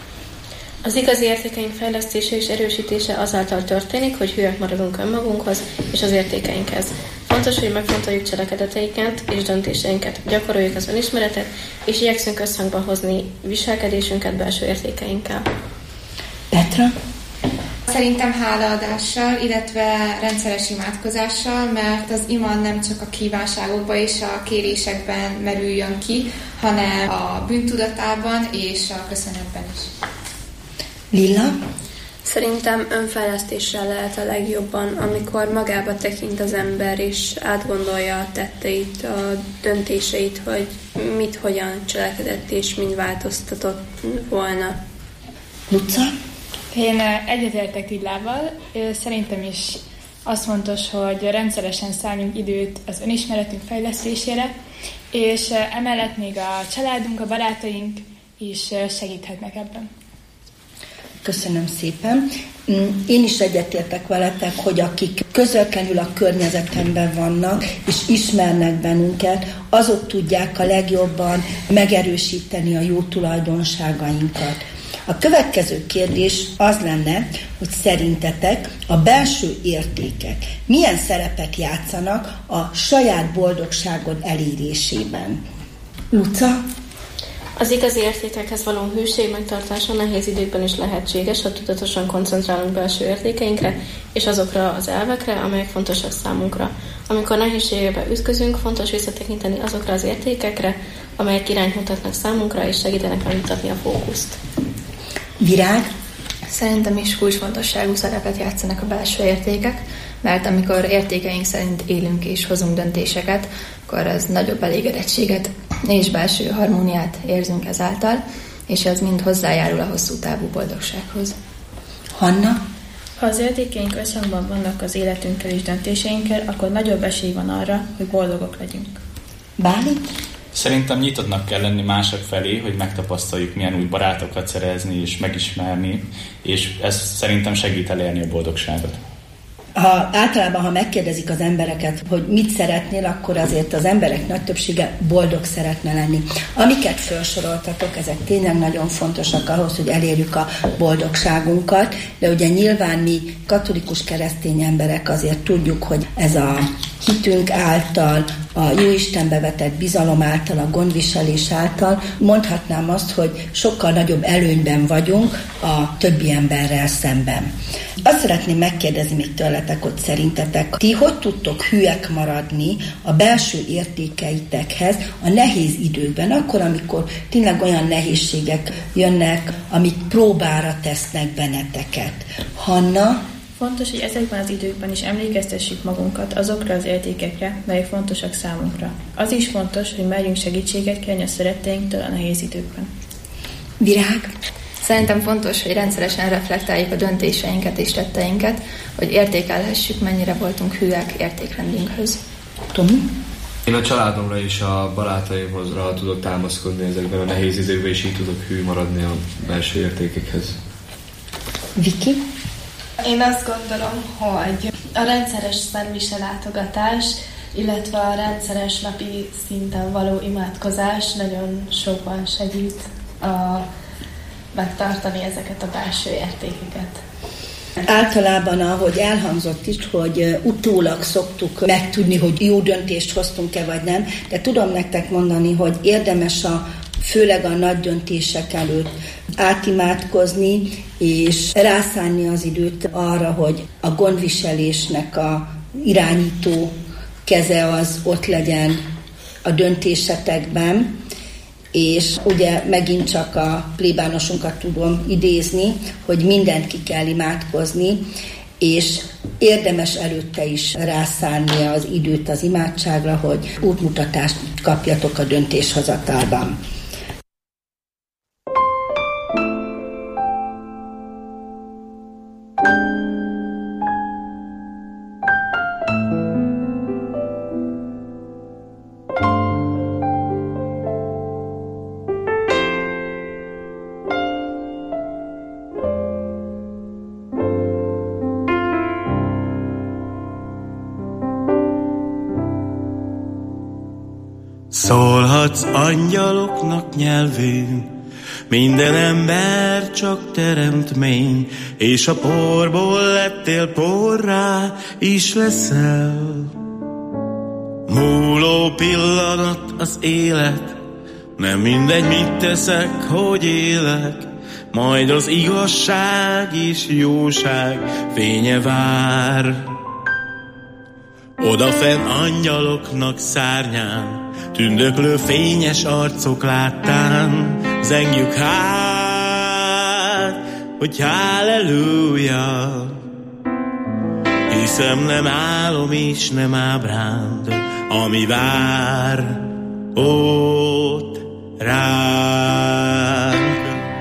Az igazi értékeink fejlesztése és erősítése azáltal történik, hogy hűek maradunk önmagunkhoz és az értékeinkhez. Fontos, hogy megfontoljuk cselekedeteinket és döntéseinket, gyakoroljuk az önismeretet, és igyekszünk összhangba hozni viselkedésünket belső értékeinkkel. Petra? Szerintem hálaadással, illetve rendszeres imádkozással, mert az ima nem csak a kívánságokban és a kérésekben merüljön ki, hanem a bűntudatában és a köszönetben is. Lilla? Szerintem önfejlesztéssel lehet a legjobban, amikor magába tekint az ember, és átgondolja a tetteit, a döntéseit, hogy mit, hogyan cselekedett, és mind változtatott volna. Luca? Én egyetértek Lillával. Szerintem is az fontos, hogy rendszeresen szálljunk időt az önismeretünk fejlesztésére, és emellett még a családunk, a barátaink is segíthetnek ebben. Köszönöm szépen. Én is egyetértek veletek, hogy akik közvetlenül a környezetemben vannak, és ismernek bennünket, azok tudják a legjobban megerősíteni a jó tulajdonságainkat. A következő kérdés az lenne, hogy szerintetek a belső értékek milyen szerepet játszanak a saját boldogságod elérésében? Luca? Az igazi értékekhez való hűség megtartása nehéz időkben is lehetséges, ha tudatosan koncentrálunk belső értékeinkre és azokra az elvekre, amelyek fontosak számunkra. Amikor nehézségekbe ütközünk, fontos visszatekinteni azokra az értékekre, amelyek irányt mutatnak számunkra és segítenek megmutatni a fókuszt. Virág? Szerintem is kulcsfontosságú szerepet játszanak a belső értékek, mert amikor értékeink szerint élünk és hozunk döntéseket, akkor az nagyobb elégedettséget és belső harmóniát érzünk ezáltal, és ez mind hozzájárul a hosszú távú boldogsághoz. Hanna? Ha az értékeink összhangban vannak az életünkkel és döntéseinkkel, akkor nagyobb esély van arra, hogy boldogok legyünk. Bálint? Szerintem nyitottnak kell lenni mások felé, hogy megtapasztaljuk, milyen új barátokat szerezni és megismerni, és ez szerintem segít elérni a boldogságot. Általában, ha megkérdezik az embereket, hogy mit szeretnél, akkor azért az emberek nagy többsége boldog szeretne lenni. Amiket felsoroltatok, ezek tényleg nagyon fontosak ahhoz, hogy elérjük a boldogságunkat, de ugye nyilván mi katolikus keresztény emberek azért tudjuk, hogy ez a hitünk által, a Jóistenbe vetett bizalom által, a gondviselés által mondhatnám azt, hogy sokkal nagyobb előnyben vagyunk a többi emberrel szemben. Azt szeretném megkérdezni még tőletek, hogy szerintetek ti hogy tudtok hűek maradni a belső értékeitekhez a nehéz időkben, akkor, amikor tényleg olyan nehézségek jönnek, amik próbára tesznek benneteket. Hanna? Fontos, hogy ezekben az időkben is emlékeztessük magunkat azokra az értékekre, melyek fontosak számunkra. Az is fontos, hogy merjünk segítséget kérni a szeretteinktől a nehéz időkben. Virág? Szerintem fontos, hogy rendszeresen reflektáljuk a döntéseinket és tetteinket, hogy értékelhessük, mennyire voltunk hűek értékrendünkhöz. Tomi? Én a családomra és a barátaimra tudok támaszkodni ezekben a nehéz időkben, és így tudok hű maradni a belső értékekhez. Viki? Én azt gondolom, hogy a rendszeres szervise látogatás, illetve a rendszeres napi szinten való imádkozás nagyon sokban segít megtartani ezeket a belső értékeket. Általában, ahogy elhangzott is, hogy utólag szoktuk megtudni, hogy jó döntést hoztunk-e vagy nem, de tudom nektek mondani, hogy érdemes a főleg a nagy döntések előtt átimádkozni, és rászánni az időt arra, hogy a gondviselésnek a irányító keze az ott legyen a döntésetekben, és ugye megint csak a plébánosunkat tudom idézni, hogy mindent ki kell imádkozni, és érdemes előtte is rászánni az időt az imádságra, hogy útmutatást kapjatok a döntéshozatalban. Szólhatsz angyaloknak nyelvén, minden ember csak teremtmény, és a porból lettél porrá is leszel. Múló pillanat az élet, nem mindegy mit teszek, hogy élek, majd az igazság és jóság fénye vár. Odafenn angyaloknak szárnyán, tündöklő fényes arcok láttán, zengjük hát, hogy halleluja. Hiszem nem álom és nem ábránd, ami vár ott ránk.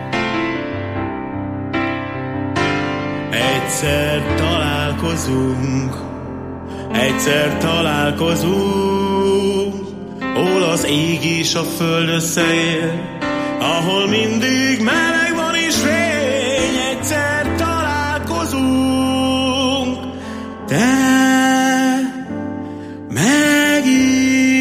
Egyszer találkozunk, hol az ég és a föld összeér, ahol mindig meleg van és fény. Egyszer találkozunk, te megint.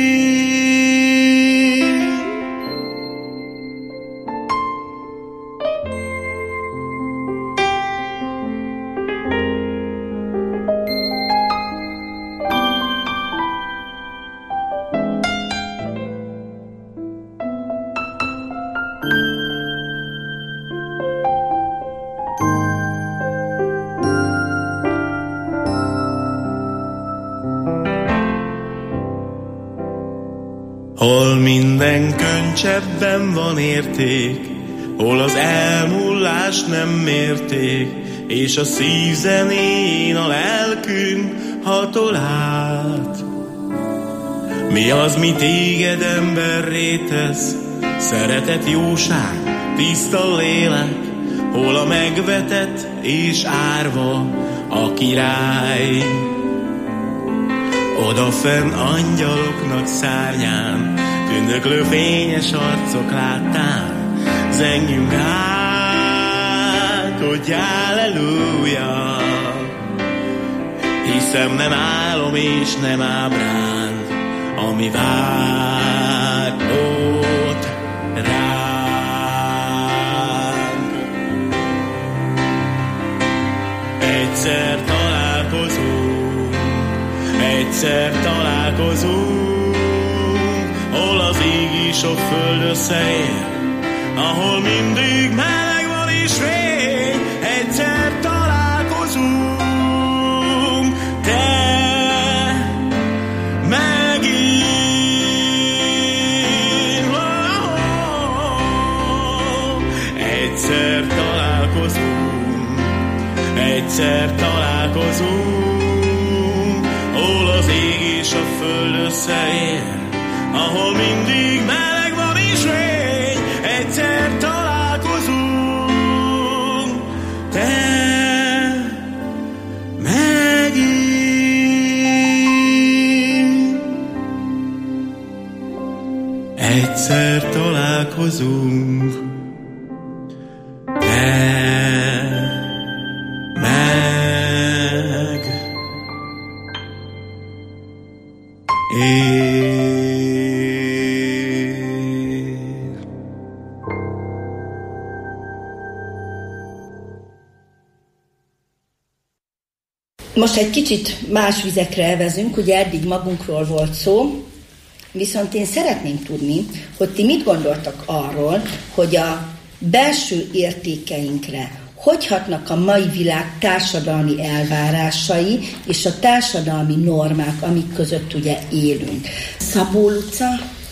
Hol minden könycsebben van érték, hol az elmúlás nem mérték, és a szívzenén a lelkünk hatol át. Mi az, mi téged emberré tesz? Szeretet, jóság, tiszta lélek, hol a megvetett és árva a király. Odafenn angyaloknak szárnyán, tündöklő fényes arcok láttán, zengjünk hát, hogy halleluja. Hiszem nem álom és nem ábránd, ami vár ott ránk. Egyszer találkozunk, hol az ég és a föld összeér, ahol mindig meleg van és fény. Egyszer találkozunk, te megint. Egyszer találkozunk, hol az ég és a föld összeér, ahol mindig meleg van és fény. Egyszer találkozunk, te megint. Egyszer találkozunk, te Most egy kicsit más vizekre elvezünk, ugye eddig magunkról volt szó, Viszont én szeretném tudni, hogy ti mit gondoltak arról, hogy a belső értékeinkre hogy hatnak a mai világ társadalmi elvárásai és a társadalmi normák, amik között ugye élünk. Szabó Luca?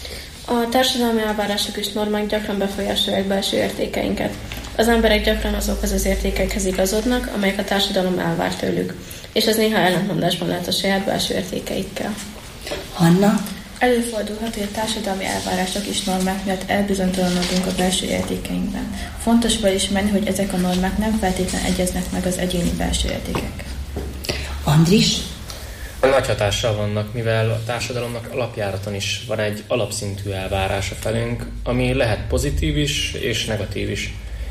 A társadalmi elvárások és normák gyakran befolyásolják belső értékeinket. Az emberek gyakran azokhoz az értékekhez igazodnak, amelyek a társadalom elvár tőlük, és ez néha ellentmondásban lehet a saját belső értékeikkel. Hanna? Előfordulhat, hogy a társadalmi elvárások és normák miatt elbizonytalanodunk a belső értékeinkben. Fontos felismerni, hogy ezek a normák nem feltétlenül egyeznek meg az egyéni belső értékekkel. Andris? Nagy hatással vannak, mivel a társadalomnak alapjáraton is van egy alapszintű elvárása felünk, ami lehet pozitív is és negatív is.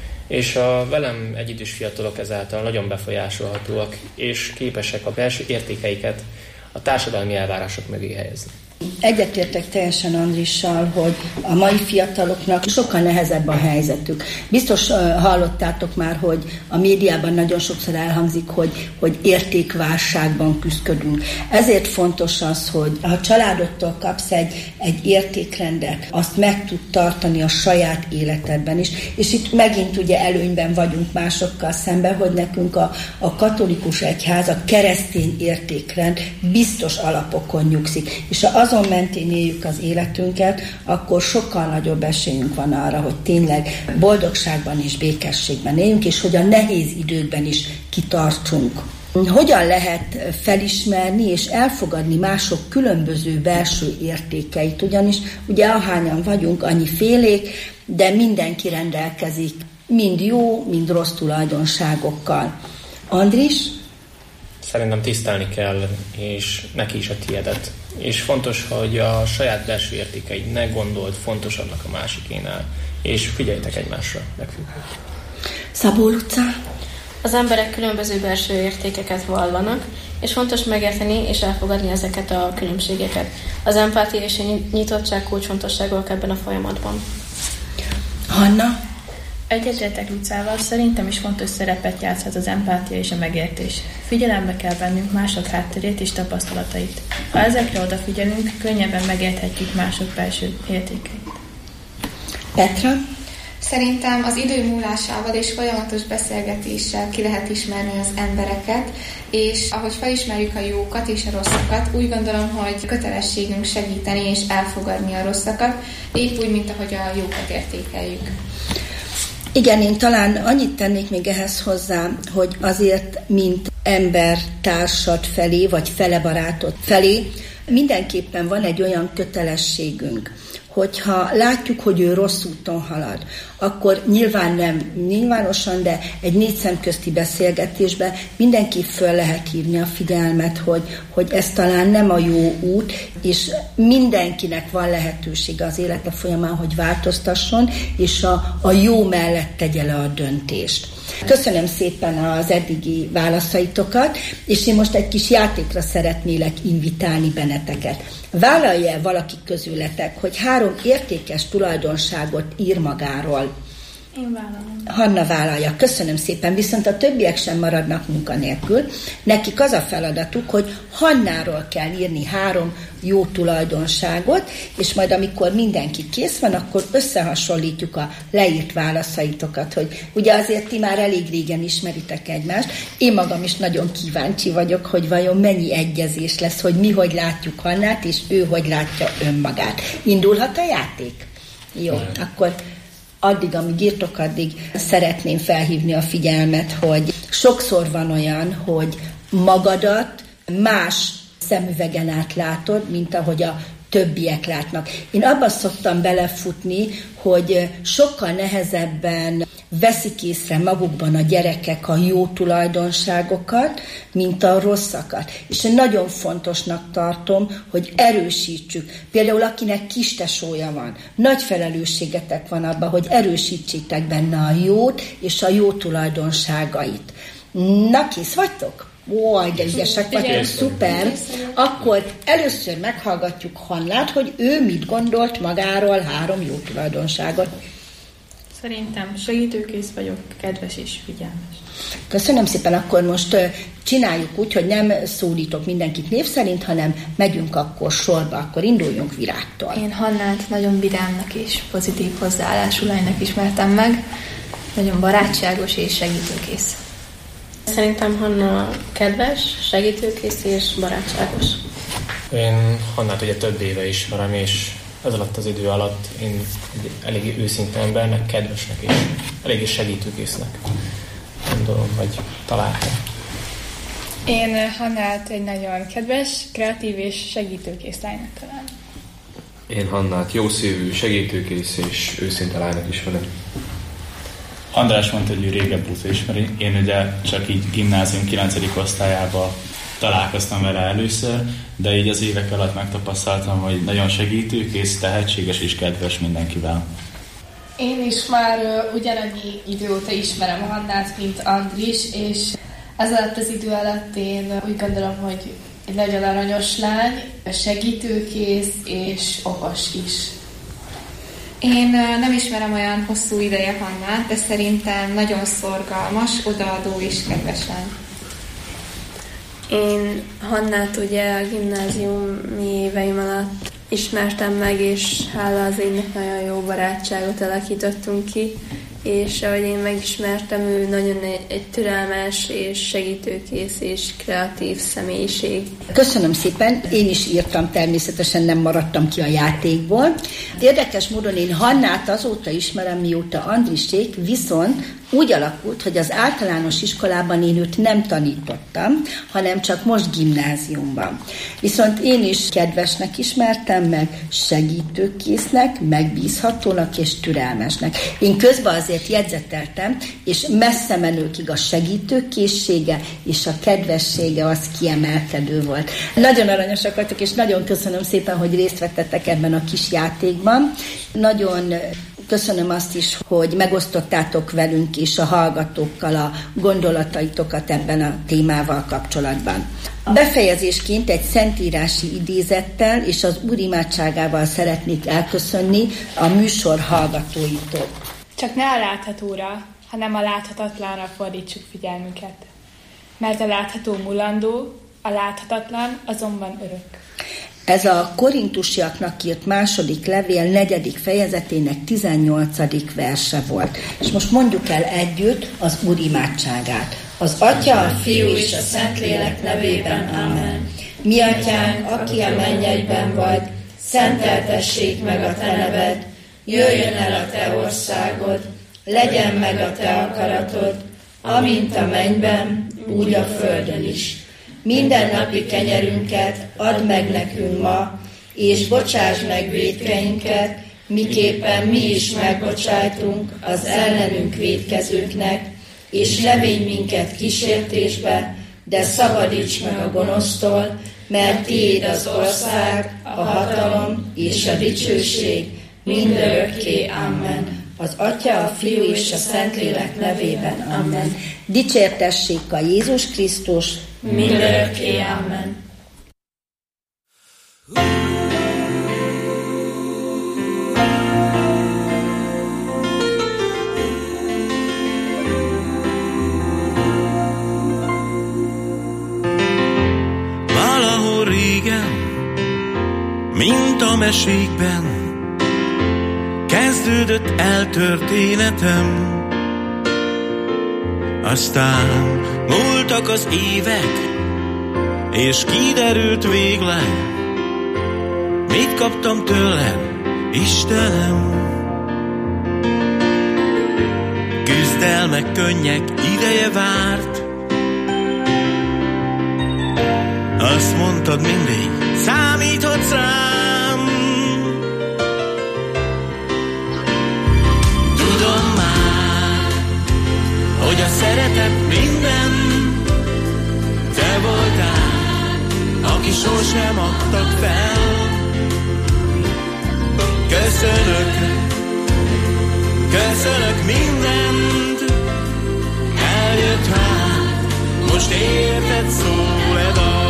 És a velem egyidős fiatalok ezáltal nagyon befolyásolhatóak, és képesek a belső értékeiket a társadalmi elvárások mögé helyezni. Egyetértek teljesen Andrissal, hogy a mai fiataloknak sokkal nehezebb a helyzetük. Biztos hallottátok már, hogy a médiában nagyon sokszor elhangzik, hogy értékválságban küzdködünk. Ezért fontos az, hogy ha a családodtól kapsz egy értékrendet, azt meg tud tartani a saját életedben is. És itt megint ugye előnyben vagyunk másokkal szemben, hogy nekünk a katolikus egyház, a keresztény értékrend biztos alapokon nyugszik. És ha azon mentén éljük az életünket, akkor sokkal nagyobb esélyünk van arra, hogy tényleg boldogságban és békességben éljünk, és hogy a nehéz időkben is kitartsunk. Hogyan lehet felismerni és elfogadni mások különböző belső értékeit, ugyanis ugye ahányan vagyunk, annyi félék, de mindenki rendelkezik mind jó, mind rossz tulajdonságokkal. Andris? Szerintem tisztelni kell, és neki is a tiédet. És fontos, hogy a saját belső értékeid ne gondold fontosabbnak a másikénál, és figyeljetek egymásra, megfüggően. Szabó Luca? Az emberek különböző belső értékeket vallanak, és fontos megérteni és elfogadni ezeket a különbségeket. Az empátia és a nyitottság kulcsfontosságúak ebben a folyamatban. Hanna? Egyetértek Lucával, szerintem is fontos szerepet játszhat az empátia és a megértés. Figyelembe kell vennünk mások hátterét és tapasztalatait. Ha ezekre odafigyelünk, könnyebben megérthetjük mások belső értékeit. Petra? Szerintem az idő múlásával és folyamatos beszélgetéssel ki lehet ismerni az embereket, és ahogy felismerjük a jókat és a rosszakat, úgy gondolom, hogy kötelességünk segíteni és elfogadni a rosszakat, épp úgy, mint ahogy a jókat értékeljük. Igen, én talán annyit tennék még ehhez hozzá, hogy azért, mint embertársad felé, vagy felebarátod felé, mindenképpen van egy olyan kötelességünk, hogyha látjuk, hogy ő rossz úton halad, akkor nyilván nem nyilvánosan, de egy négy szem közti beszélgetésben mindenki föl lehet hívni a figyelmet, hogy ez talán nem a jó út, és mindenkinek van lehetősége az élete folyamán, hogy változtasson, és a jó mellett tegye le a döntést. Köszönöm szépen az eddigi válaszaitokat, és én most egy kis játékra szeretnélek invitálni benneteket. Vállalja valaki közületek, hogy 3 értékes tulajdonságot ír magáról? Én vállalom. Hanna vállalja. Köszönöm szépen, viszont a többiek sem maradnak munkanélkül. Nekik az a feladatuk, hogy Hannáról kell írni 3 jó tulajdonságot, és majd amikor mindenki kész van, akkor összehasonlítjuk a leírt válaszaitokat, hogy ugye azért ti már elég régen ismeritek egymást. Én magam is nagyon kíváncsi vagyok, hogy vajon mennyi egyezés lesz, hogy mi hogy látjuk Hannát, és ő hogy látja önmagát. Indulhat a játék? Jó, akkor addig, amíg írtok, addig szeretném felhívni a figyelmet, hogy sokszor van olyan, hogy magadat más szemüvegen át látod, mint ahogy a többiek látnak. Én abban szoktam belefutni, hogy sokkal nehezebben veszik észre magukban a gyerekek a jó tulajdonságokat, mint a rosszakat. És én nagyon fontosnak tartom, hogy erősítsük. Például akinek kistesója van, nagy felelősségetek van abban, hogy erősítsétek benne a jót és a jó tulajdonságait. Na, kész vagytok? Ó, de ügyesek vagytok, szuper. Akkor először meghallgatjuk Hannát, hogy ő mit gondolt magáról 3 jó tulajdonságot. Szerintem segítőkész vagyok, kedves és figyelmes. Köszönöm szépen, akkor most csináljuk úgy, hogy nem szólítok mindenkit név szerint, hanem megyünk akkor sorba, akkor induljunk Virágtól. Én Hannát nagyon vidámnak és pozitív hozzáállású lánynak ismertem meg, nagyon barátságos és segítőkész. Szerintem Hanna kedves, segítőkész és barátságos. Én Hannát ugye több éve ismerem, és ez alatt az idő alatt én egy eléggé őszinte embernek, kedvesnek és eléggé segítőkésznek gondolom, hogy találtam. Én Hannát egy nagyon kedves, kreatív és segítőkész lánynak találom. Én Hannát jószívű, segítőkész és őszinte lánynak ismerem. András mondta, hogy ő régebb óta ismeri. Én ugye csak így gimnázium 9. osztályában találkoztam vele először, de így az évek alatt megtapasztaltam, hogy nagyon segítőkész, tehetséges és kedves mindenkivel. Én is már ugyanannyi idő óta ismerem Hannát, mint Andris, és ez alatt az idő alatt én úgy gondolom, hogy egy nagyon aranyos lány, segítőkész és okos is. Én nem ismerem olyan hosszú ideje Hannát, de szerintem nagyon szorgalmas, odaadó és kedves lány. Én Hannát ugye a gimnáziumi éveim alatt ismertem meg, és hála az égnek nagyon jó barátságot alakítottunk ki, és ahogy én megismertem, ő nagyon egy türelmes és segítőkész és kreatív személyiség. Köszönöm szépen, én is írtam, természetesen nem maradtam ki a játékból. Érdekes módon én Hannát azóta ismerem, mióta Andrisék, viszont úgy alakult, hogy az általános iskolában én őt nem tanítottam, hanem csak most gimnáziumban. Viszont én is kedvesnek ismertem meg, segítőkésznek, megbízhatónak és türelmesnek. Én közben azért jegyzeteltem, és messze menőkig a segítőkészsége és a kedvessége az kiemelkedő volt. Nagyon aranyosak vagytok, és nagyon köszönöm szépen, hogy részt vettetek ebben a kis játékban. Nagyon köszönöm azt is, hogy megosztottátok velünk és a hallgatókkal a gondolataitokat ebben a témával kapcsolatban. Befejezésként egy szentírási idézettel és az Úr imádságával szeretnék elköszönni a műsor hallgatóitól. Csak ne a láthatóra, hanem a láthatatlanra fordítsuk figyelmünket. Mert a látható mulandó, a láthatatlan azonban örök. Ez a korintusiaknak írt második levél 4. fejezetének 18. verse volt. És most mondjuk el együtt az Úr imádságát. Az Atya, a Fiú és a Szentlélek nevében. Amen. Mi Atyánk, aki a mennyekben vagy, szenteltessék meg a Te neved, jöjjön el a Te országod, legyen meg a Te akaratod, amint a mennyben, úgy a földön is. Minden napi kenyerünket add meg nekünk ma, és bocsásd meg vétkeinket, miképpen mi is megbocsájtunk az ellenünk vétkezőknek, és ne védj minket kísértésbe, de szabadíts meg a gonosztól, mert tiéd az ország, a hatalom és a dicsőség mindörökké. Amen. Az Atya, a Fiú és a Szentlélek nevében. Amen. Dicsértessék a Jézus Krisztus mindörökké. Amen. Valahol régen, mint a mesékben, kezdődött el történetem. Aztán múltak az évek, és kiderült végleg, mit kaptam tőled, Istenem. Küzdelmek, könnyek ideje várt, azt mondtad mindig, számíthatsz rám. Tudom már, hogy a szeretet minden, te voltál, aki sosem adtak fel. Köszönök mindent, eljött hát, most érted szól e dal.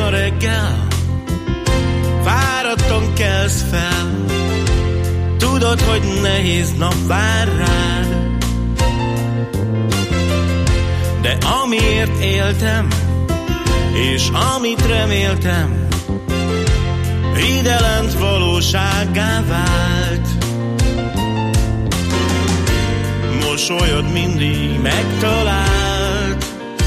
a reggel, fáradtan kelsz fel, tudod, hogy nehéz nap vár rád, de amiért éltem, és amit reméltem, hidelent valósággá vált. Mosolyod mindig megtalált,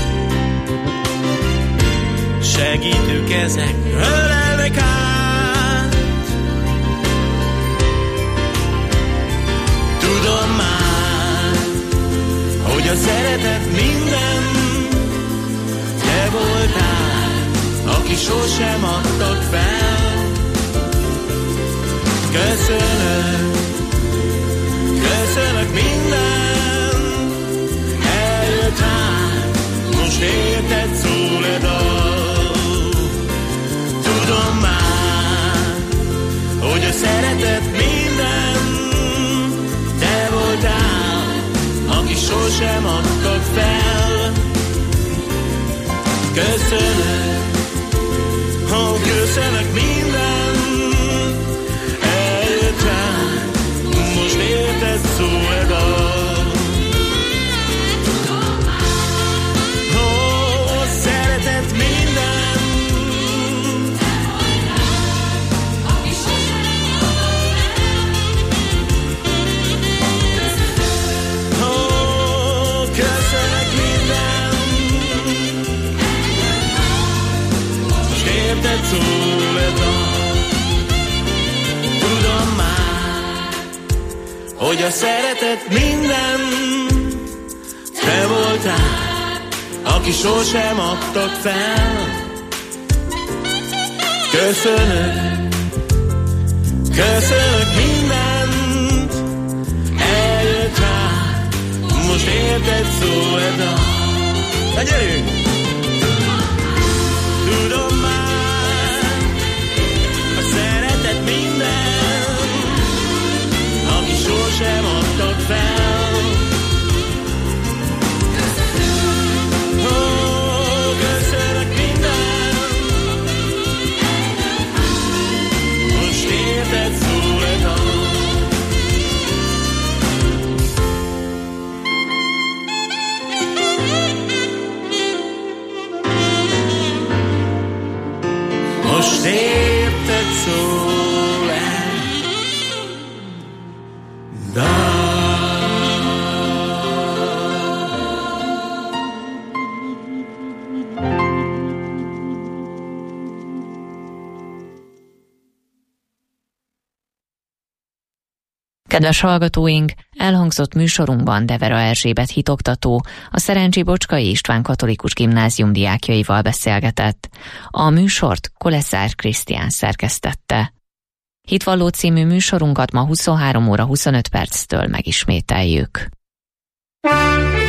segítő kezek ölelnek át. Tudom már, hogy a szeretet minden, te voltál, aki sosem adtad fel. Köszönök, köszönök minden, eljött rám, most érted szól a dal. Tudom már, hogy a szeretet minden, te voltál, aki sosem adtad fel. Köszönök, köszönök minden, eljött rám, most érted szól a dal. Ó, szeretet minden, aki sosem ó, köszönök minden, most érted szól a dal. Tudom már, hogy a szeretet minden, te voltál, aki sosem adtad fel. Köszönök, köszönök mindent, eljött rám, most érted szól a dal. Na gyerünk! Tudom már, a szeretet minden, aki sosem adtad fel. Ó, köszönök minden, most érted szól a dal. Most érted szól a dal. Kedves hallgatóink, elhangzott műsorunkban Devera Erzsébet hitoktató, a Szerencsi Bocskai István Katolikus Gimnázium diákjaival beszélgetett. A műsort Koleszár Krisztián szerkesztette. Hitvalló című műsorunkat ma 23 óra 25 perctől megismételjük.